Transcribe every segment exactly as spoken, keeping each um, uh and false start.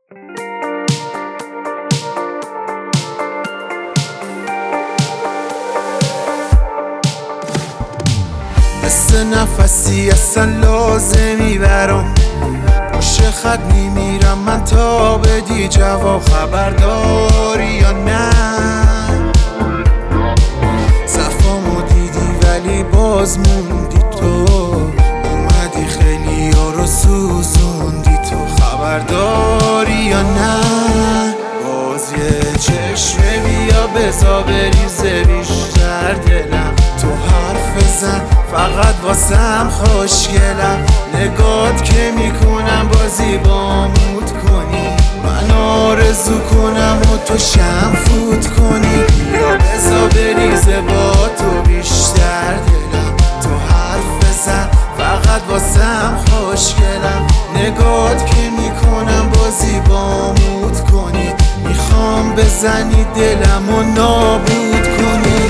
مثل نفسی اصلا لازمی برام باشه خط میمیرم من تا بدی جواب خبرداری یا نه صفامو دیدی ولی باز موندی تو اومدی خیلی ها رو سوزوندی تو خبرداری یا نه باز یه چشمه بیا بزا بریزه بیشتر دلم تو حرف زن فقط واسم خوشگلم نگات که میکنم بازی بامود کنی من آرزو کنم و تو شم فوت کنی یا بزا بریزه با تو بیشتر دلم تو حرف زن فقط واسم خوشگلم نگات که میکنم بازی بامود کنی میخوام بزنی دلم و نابود کنی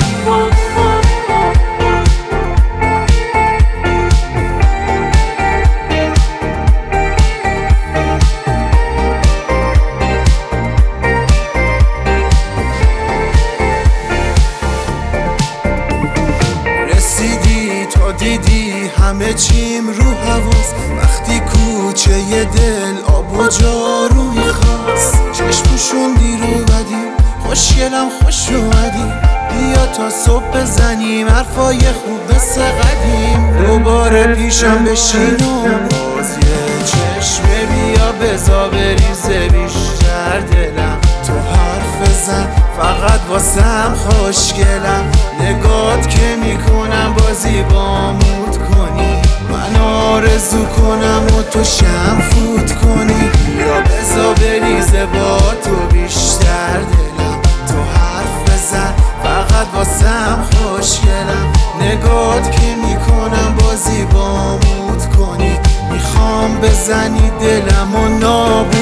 دیدی همه چیم رو حواس وقتی کوچه ی دل آب و جارو میخواست چشمشون دیرو بدی خوشگلم خوش اومدی بیا تا صبح بزنیم حرفای خوب مثل قدیم دوباره پیشم بشین و باز یه چشمه بیا بزا بریزه بیشتر دلم تو حرف زن فقط واسم خوشگلم نگات که میکنم بازی بامود کنی من آرزو کنم و تو شم فوت کنی یا بزا بریزه با تو بیشتر دلم تو حرف زن فقط واسم خوشگلم نگات که میکنم بازی بامود کنی میخوام بزنی دلم و نابود